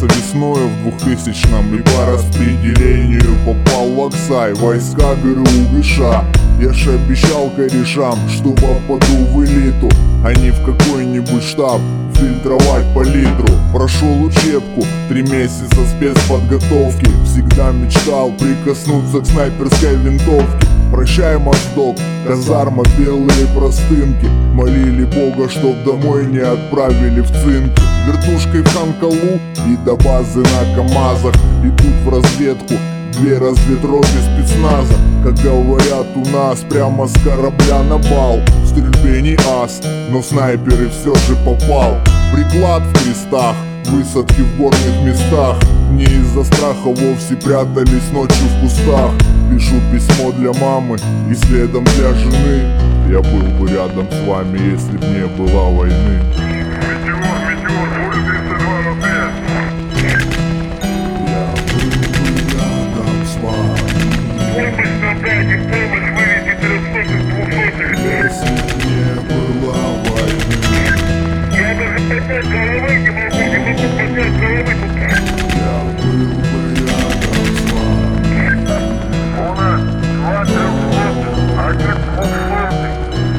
весною в 2000-м и по распределению попал в Аксай, войска ГРУ ГШ. Я ж обещал корешам, что попаду в элиту, а не в какой-нибудь штаб фильтровать по литру. Прошел учебку, 3 месяца спецподготовки. Всегда мечтал прикоснуться к снайперской винтовке. Прощай, моздок, казарма, белые простынки. Молили Бога, чтоб домой не отправили в цинки. Вертушкой в Ханкалу и до базы на КамАЗах. Идут в разведку 2 разведроты спецназа. Как говорят у нас, прямо с корабля на бал. В стрельбе не ас, но в снайперы все же попал. Приклад в крестах, высадки в горных местах. Не из-за страха вовсе прятались ночью в кустах. Пишу письмо для мамы и следом для жены. Я был бы рядом с вами, если б не было войны. Если б не было войны, я даже поднять головы не могу, не могу поднять головы пока. Я был бы рядом с вами. У нас 2 300, 1 200.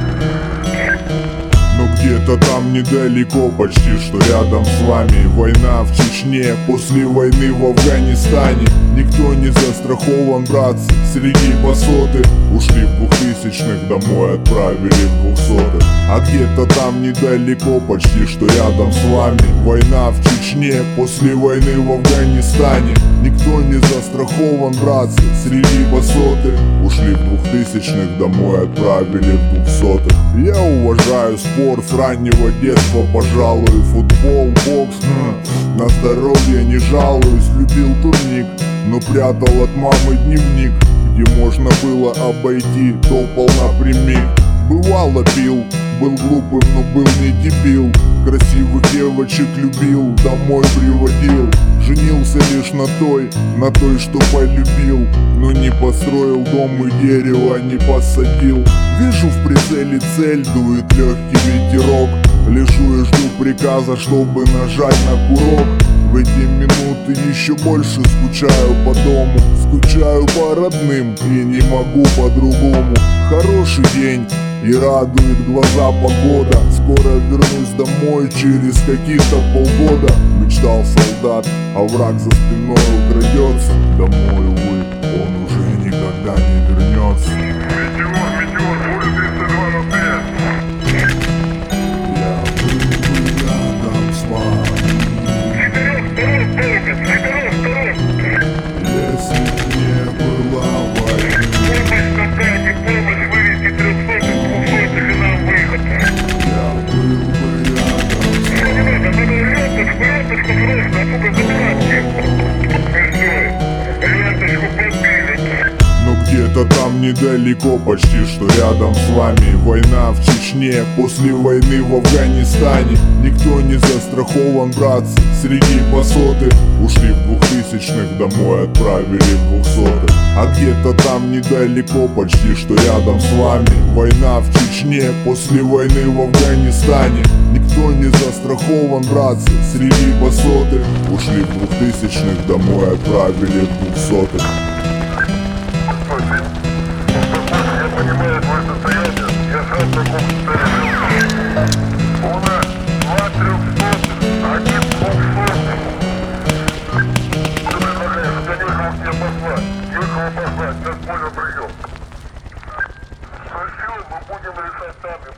Но где-то там недалеко, почти что рядом с вами, война в Чечне, после войны в Афганистане. Никто не застрахован, братцы, среди басоты. Ушли в 2000-х, домой отправили в 200-х. А где-то там недалеко, почти что рядом с вами, война в Чечне, после войны в Афганистане. Никто не застрахован, братцы, среди басоты. Ушли в 2000-х, домой отправили в 200-х. Я уважаю спорт с раннего детства, пожалуй, футбол, бокс. На здоровье не жалуюсь, любил турник, но прятал от мамы дневник, где можно было обойти, топал напрямик. Бывало пил, был глупым, но был не дебил. Красивых девочек любил, домой приводил. Женился лишь на той, что полюбил. Но не построил дом и дерево не посадил. Вижу в прицеле цель, дует легкий ветерок. Лежу и жду приказа, чтобы нажать на курок. В эти минуты еще больше скучаю по дому. Скучаю по родным и не могу по-другому. Хороший день и радует глаза погода. Скоро вернусь домой через каких-то полгода. Мечтал солдат, а враг за спиной украдется. Домой, увы, он уже никогда не вернется. Где-то там недалеко, почти что рядом с вами, война в Чечне, после войны в Афганистане. Никто не застрахован, братцы, среди басоты. Ушли в 2000-х, домой отправили в 200-х. А где-то там недалеко, почти что рядом с вами, война в Чечне, после войны в Афганистане. Никто не застрахован, братцы, среди басоты. Ушли в 2000-х, домой отправили в 200-х. Я понимаю твое состояние, я сам таком состоянии. У нас 2 300, 1 200. Ты предлагаешь, что некого мне послать? Некого послать, сейчас понял прием. Все, мы будем решать сами.